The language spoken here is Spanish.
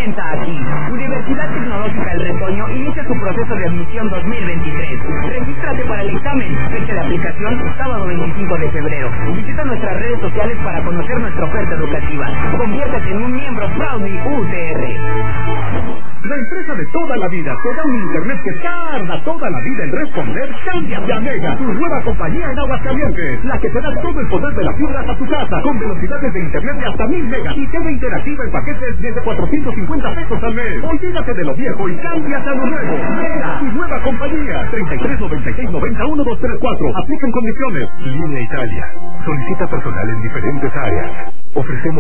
comienza aquí. Universidad Tecnológica El Retoño inicia su proceso de admisión 2023. Regístrate para el examen. Fecha de aplicación, sábado 25 de febrero. Visita nuestras redes sociales para conocer nuestra oferta educativa. Conviértete en un miembro Proudly UTR. La empresa de toda la vida te da un internet que tarda toda la vida en responder. Cámbiate a Mega, tu nueva compañía en Aguascalientes, la que te da todo el poder de la fibra a tu casa, con velocidades de internet de hasta 1000 megas y TV interactiva en paquetes desde 450 pesos al mes. Olvídate de lo viejo y cámbiate a lo nuevo. Mega, tu nueva compañía. 33 96 90 1234. Aplican condiciones. Línea Italia. Solicita personal en diferentes áreas. Ofrecemos